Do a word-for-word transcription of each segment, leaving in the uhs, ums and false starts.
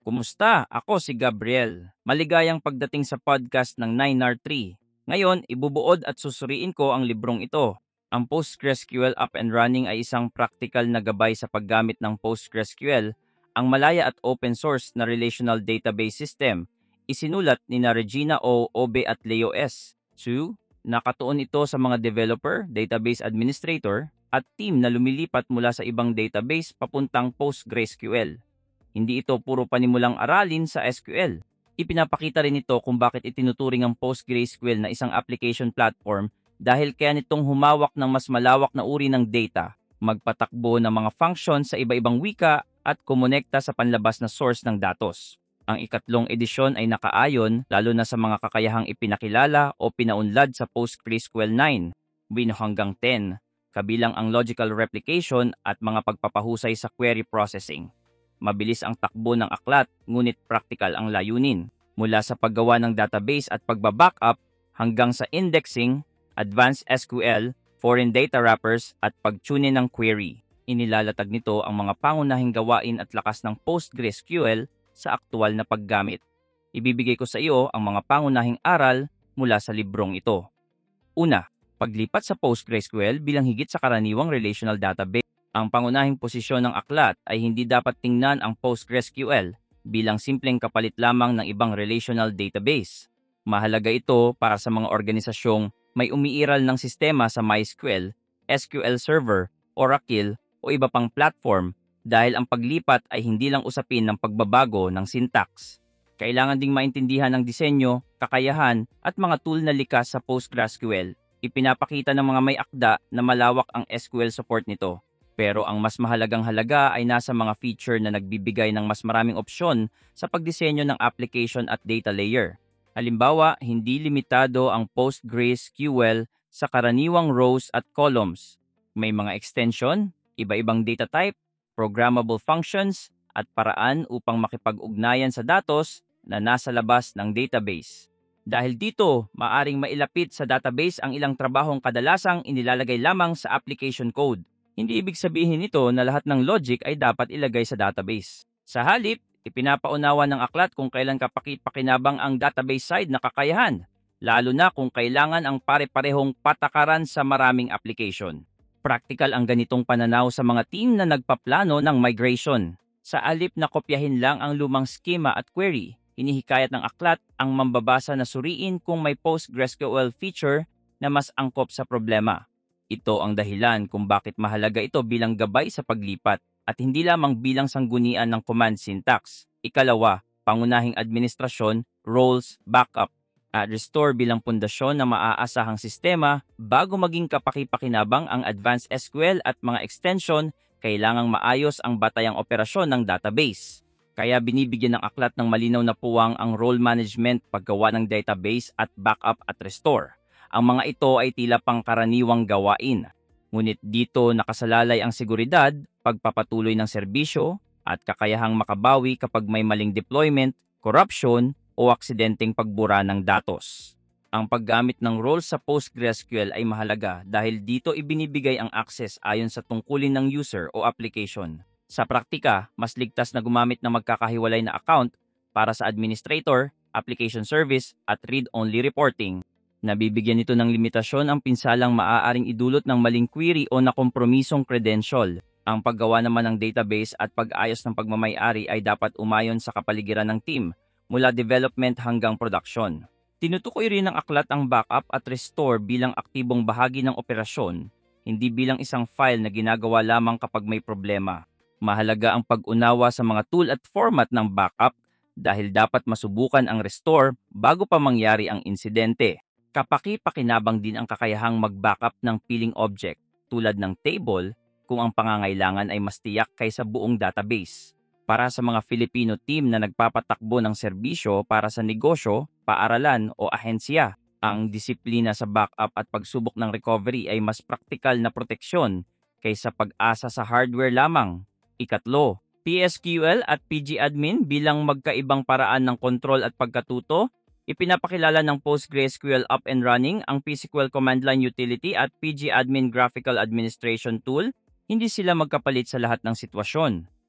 Kumusta? Ako si Gabriel. Maligayang pagdating sa podcast ng nine R three. Ngayon, ibubuod at susuriin ko ang librong ito. Ang PostgreSQL Up and Running ay isang practical na gabay sa paggamit ng PostgreSQL, ang malaya at open source na relational database system. Isinulat ni na Regina O. Obe at Leo S. Su. Nakatuon ito sa mga developer, database administrator, at team na lumilipat mula sa ibang database papuntang PostgreSQL. Hindi ito puro panimulang aralin sa S Q L. Ipinapakita rin ito kung bakit itinuturing ang PostgreSQL na isang application platform dahil kaya nitong humawak ng mas malawak na uri ng data, magpatakbo ng mga function sa iba-ibang wika at kumonekta sa panlabas na source ng datos. Ang ikatlong edisyon ay nakaayon lalo na sa mga kakayahang ipinakilala o pinaunlad sa PostgreSQL nine, win hanggang ten, kabilang ang logical replication at mga pagpapahusay sa query processing. Mabilis ang takbo ng aklat, ngunit practical ang layunin. Mula sa paggawa ng database at pagba-backup hanggang sa indexing, advanced S Q L, foreign data wrappers at pagtunin ng query. Inilalatag nito ang mga pangunahing gawain at lakas ng PostgreSQL sa aktual na paggamit. Ibibigay ko sa iyo ang mga pangunahing aral mula sa librong ito. Una, paglipat sa PostgreSQL bilang higit sa karaniwang relational database. Ang pangunahing posisyon ng aklat ay hindi dapat tingnan ang PostgreSQL bilang simpleng kapalit lamang ng ibang relational database. Mahalaga ito para sa mga organisasyong may umiiral ng sistema sa MySQL, S Q L Server, Oracle o iba pang platform dahil ang paglipat ay hindi lang usapin ng pagbabago ng syntax. Kailangan ding maintindihan ang disenyo, kakayahan at mga tool na likas sa PostgreSQL. Ipinapakita ng mga may akda na malawak ang S Q L support nito. Pero ang mas mahalagang halaga ay nasa mga feature na nagbibigay ng mas maraming opsyon sa pagdisenyo ng application at data layer. Halimbawa, hindi limitado ang PostgreSQL sa karaniwang rows at columns. May mga extension, iba-ibang data type, programmable functions, at paraan upang makipag-ugnayan sa datos na nasa labas ng database. Dahil dito, maaring mailapit sa database ang ilang trabahong kadalasang inilalagay lamang sa application code. Hindi ibig sabihin nito na lahat ng logic ay dapat ilagay sa database. Sa halip, ipinapaunawa ng aklat kung kailan kapaki-pakinabang ang database side na kakayahan, lalo na kung kailangan ang pare-parehong patakaran sa maraming application. Practical ang ganitong pananaw sa mga team na nagpaplano ng migration. Sa alip na kopyahin lang ang lumang schema at query, hinihikayat ng aklat ang mambabasa na suriin kung may PostgreSQL feature na mas angkop sa problema. Ito ang dahilan kung bakit mahalaga ito bilang gabay sa paglipat at hindi lamang bilang sanggunian ng command syntax. Ikalawa, pangunahing administrasyon, roles, backup, at restore bilang pundasyon ng maaasahang sistema bago maging kapaki-pakinabang ang advanced S Q L at mga extension, kailangang maayos ang batayang operasyon ng database. Kaya binibigyan ng aklat ng malinaw na puwang ang role management, paggawa ng database at backup at restore. Ang mga ito ay tila pangkaraniwang gawain. Ngunit dito nakasalalay ang seguridad, pagpapatuloy ng serbisyo, at kakayahang makabawi kapag may maling deployment, corruption, o aksidenteng pagbura ng datos. Ang paggamit ng roles sa PostgreSQL ay mahalaga dahil dito ibinibigay ang access ayon sa tungkulin ng user o application. Sa praktika, mas ligtas na gumamit ng magkakahiwalay na account para sa administrator, application service, at read-only reporting. Nabibigyan nito ng limitasyon ang pinsalang maaaring idulot ng maling query o nakompromisong credential. Ang paggawa naman ng database at pag-ayos ng pagmamay-ari ay dapat umayon sa kapaligiran ng team, mula development hanggang production. Tinutukoy rin ng aklat ang backup at restore bilang aktibong bahagi ng operasyon, hindi bilang isang file na ginagawa lamang kapag may problema. Mahalaga ang pag-unawa sa mga tool at format ng backup dahil dapat masubukan ang restore bago pa mangyari ang insidente. Kapaki-pakinabang din ang kakayahang mag-backup ng piling object tulad ng table kung ang pangangailangan ay mas tiyak kaysa buong database. Para sa mga Filipino team na nagpapatakbo ng serbisyo para sa negosyo, paaralan o ahensya, ang disiplina sa backup at pagsubok ng recovery ay mas praktikal na proteksyon kaysa pag-asa sa hardware lamang. Ikatlo, P S Q L at P G admin bilang magkaibang paraan ng kontrol at pagkatuto. Ipinapakilala ng PostgreSQL Up and Running ang P S Q L Command Line Utility at P G Admin Graphical Administration Tool. Hindi sila magkapalit sa lahat ng sitwasyon.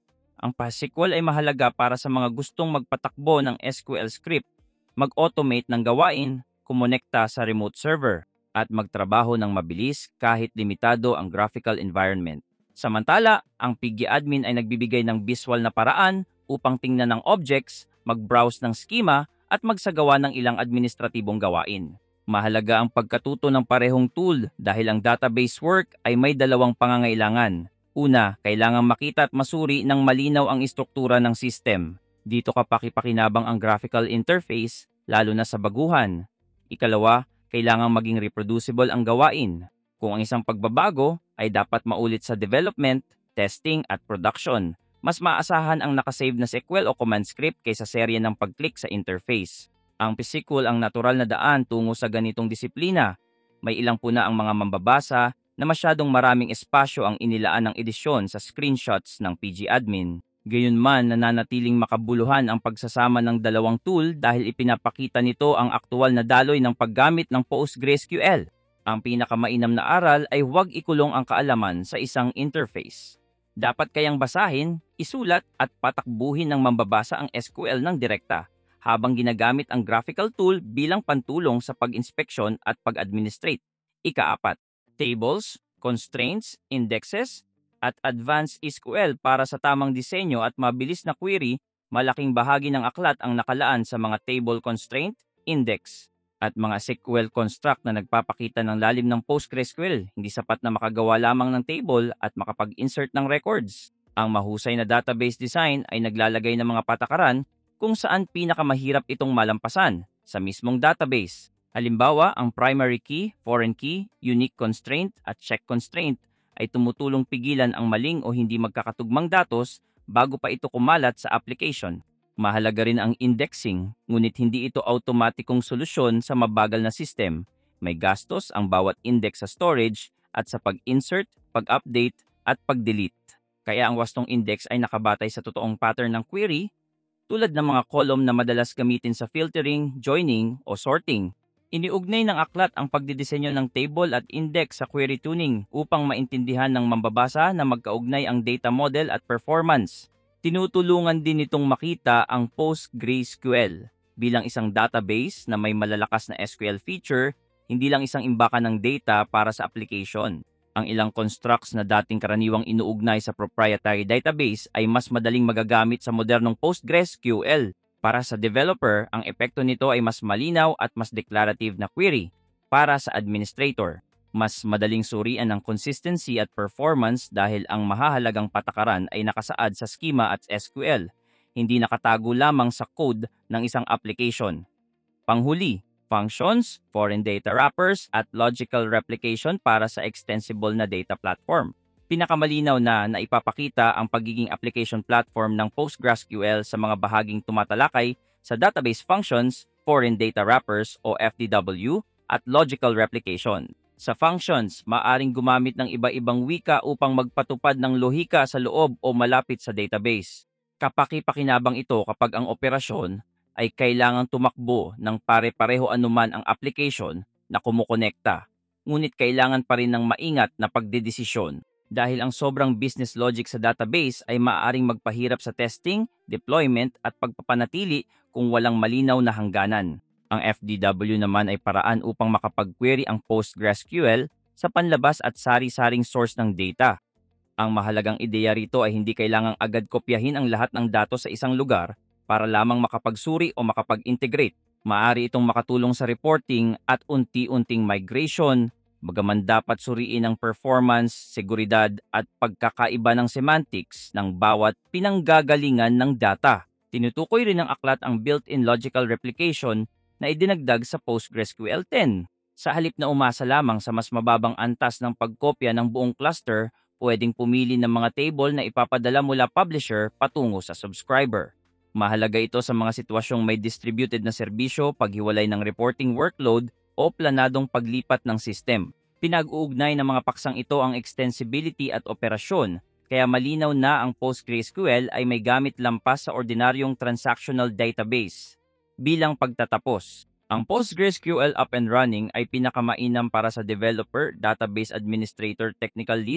Ang PySQL ay mahalaga para sa mga gustong magpatakbo ng S Q L script, mag-automate ng gawain, kumonekta sa remote server, at magtrabaho ng mabilis kahit limitado ang graphical environment. Samantala, ang pgadmin ay nagbibigay ng visual na paraan upang tingnan ng objects, mag-browse ng schema, at magsagawa ng ilang administratibong gawain. Mahalaga ang pagkatuto ng parehong tool dahil ang database work ay may dalawang pangangailangan. Una, kailangang makita at masuri ng malinaw ang istruktura ng system. Dito kapakipakinabang ang graphical interface, lalo na sa baguhan. Ikalawa, kailangang maging reproducible ang gawain. Kung ang isang pagbabago ay dapat maulit sa development, testing at production, mas maasahan ang nakasave na S Q L o command script kaysa serye ng pag-click sa interface. Ang PySQL ang natural na daan tungo sa ganitong disiplina. May ilang puna ang mga mambabasa na masyadong maraming espasyo ang inilaan ng edisyon sa screenshots ng pgadmin. Gayunman, nananatiling makabuluhan ang pagsasama ng dalawang tool dahil ipinapakita nito ang aktual na daloy ng paggamit ng PostgreSQL. Ang pinakamainam na aral ay huwag ikulong ang kaalaman sa isang interface. Dapat kayang basahin, isulat at patakbuhin ng mambabasa ang S Q L ng direkta habang ginagamit ang graphical tool bilang pantulong sa pag-inspeksyon at pag-administrate. Ikaapat, tables, constraints, indexes, at advanced S Q L para sa tamang disenyo at mabilis na query. Malaking bahagi ng aklat ang nakalaan sa mga table constraint, index, at mga S Q L construct na nagpapakita ng lalim ng PostgreSQL. Hindi sapat na makagawa lamang ng table at makapag-insert ng records. Ang mahusay na database design ay naglalagay ng mga patakaran kung saan pinakamahirap itong malampasan sa mismong database. Halimbawa, ang primary key, foreign key, unique constraint at check constraint ay tumutulong pigilan ang maling o hindi magkakatugmang datos bago pa ito kumalat sa application. Mahalaga rin ang indexing, ngunit hindi ito automatikong solusyon sa mabagal na system. May gastos ang bawat index sa storage at sa pag-insert, pag-update, at pag-delete. Kaya ang wastong index ay nakabatay sa totoong pattern ng query, tulad ng mga column na madalas gamitin sa filtering, joining, o sorting. Iniugnay ng aklat ang pagdidisenyo ng table at index sa query tuning upang maintindihan ng mambabasa na magkaugnay ang data model at performance. Tinutulungan din itong makita ang PostgreSQL bilang isang database na may malalakas na S Q L feature, hindi lang isang imbakan ng data para sa application. Ang ilang constructs na dating karaniwang inuugnay sa proprietary database ay mas madaling magagamit sa modernong PostgreSQL. Para sa developer, ang epekto nito ay mas malinaw at mas declarative na query. Para sa administrator, mas madaling surian ang consistency at performance dahil ang mahahalagang patakaran ay nakasaad sa schema at S Q L, hindi nakatago lamang sa code ng isang application. Panghuli, functions, foreign data wrappers, at logical replication para sa extensible na data platform. Pinakamalinaw na naipapakita ang pagiging application platform ng PostgreSQL sa mga bahaging tumatalakay sa database functions, foreign data wrappers o F D W, at logical replication. Sa functions, maaring gumamit ng iba-ibang wika upang magpatupad ng lohika sa loob o malapit sa database. Kapaki-pakinabang ito kapag ang operasyon ay kailangang tumakbo ng pare-pareho anuman ang application na kumukonekta. Ngunit kailangan pa rin ng maingat na pagdedesisyon. Dahil ang sobrang business logic sa database ay maaaring magpahirap sa testing, deployment at pagpapanatili kung walang malinaw na hangganan. Ang F D W naman ay paraan upang makapag-query ang PostgreSQL sa panlabas at sari-saring source ng data. Ang mahalagang ideya rito ay hindi kailangang agad kopyahin ang lahat ng datos sa isang lugar para lamang makapagsuri o makapag-integrate. Maaari itong makatulong sa reporting at unti-unting migration, bagaman dapat suriin ang performance, seguridad at pagkakaiba ng semantics ng bawat pinanggagalingan ng data. Tinutukoy rin ng aklat ang built-in logical replication na idinagdag sa PostgreSQL ten. Sa halip na umasa lamang sa mas mababang antas ng pagkopya ng buong cluster, pwedeng pumili ng mga table na ipapadala mula publisher patungo sa subscriber. Mahalaga ito sa mga sitwasyong may distributed na serbisyo, paghiwalay ng reporting workload, o planadong paglipat ng system. Pinag-uugnay ng mga paksang ito ang extensibility at operasyon, kaya malinaw na ang PostgreSQL ay may gamit lampas sa ordinaryong transactional database. Bilang pagtatapos, ang PostgreSQL up and running ay pinakamainam para sa developer, database administrator, technical lead,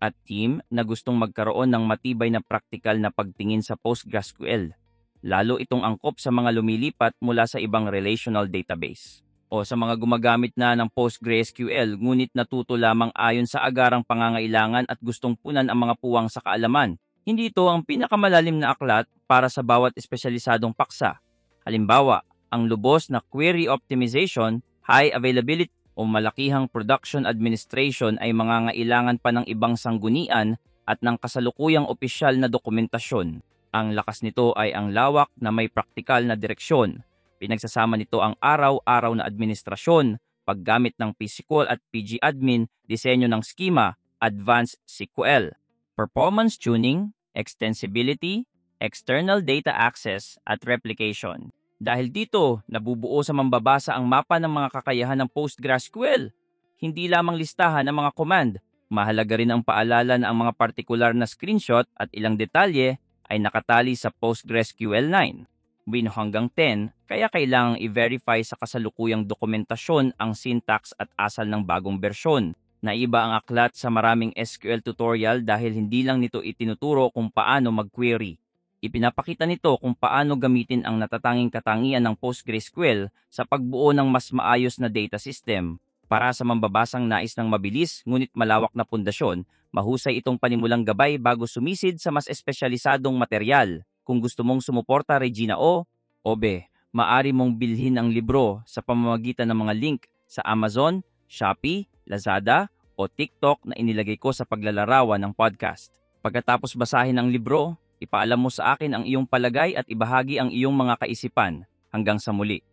at team na gustong magkaroon ng matibay na praktikal na pagtingin sa PostgreSQL, lalo itong angkop sa mga lumilipat mula sa ibang relational database. O sa mga gumagamit na ng PostgreSQL ngunit natuto lamang ayon sa agarang pangangailangan at gustong punan ang mga puwang sa kaalaman. Hindi ito ang pinakamalalim na aklat para sa bawat espesyalisadong paksa. Halimbawa, ang lubos na query optimization, high availability o malakihang production administration ay mangangailangan pa ng ibang sanggunian at ng kasalukuyang opisyal na dokumentasyon. Ang lakas nito ay ang lawak na may praktikal na direksyon. Pinagsasama nito ang araw-araw na administrasyon, paggamit ng P S Q L at P G admin, disenyo ng schema, advanced S Q L, performance tuning, extensibility, external data access, at replication. Dahil dito, nabubuo sa mambabasa ang mapa ng mga kakayahan ng PostgreSQL. Hindi lamang listahan ng mga command, mahalaga rin ang paalala na ang mga partikular na screenshot at ilang detalye ay nakatali sa PostgreSQL nine. Win hanggang ten, kaya kailangang i-verify sa kasalukuyang dokumentasyon ang syntax at asal ng bagong bersyon. Naiba ang aklat sa maraming S Q L tutorial dahil hindi lang nito itinuturo kung paano mag-query. Ipinapakita nito kung paano gamitin ang natatanging katangian ng PostgreSQL sa pagbuo ng mas maayos na data system. Para sa mambabasang nais ng mabilis ngunit malawak na pundasyon, mahusay itong panimulang gabay bago sumisid sa mas espesyalisadong materyal. Kung gusto mong sumuporta Regina O, Obe, maari mong bilhin ang libro sa pamamagitan ng mga link sa Amazon, Shopee, Lazada o TikTok na inilagay ko sa paglalarawan ng podcast. Pagkatapos basahin ang libro, ipaalam mo sa akin ang iyong palagay at ibahagi ang iyong mga kaisipan. Hanggang sa muli.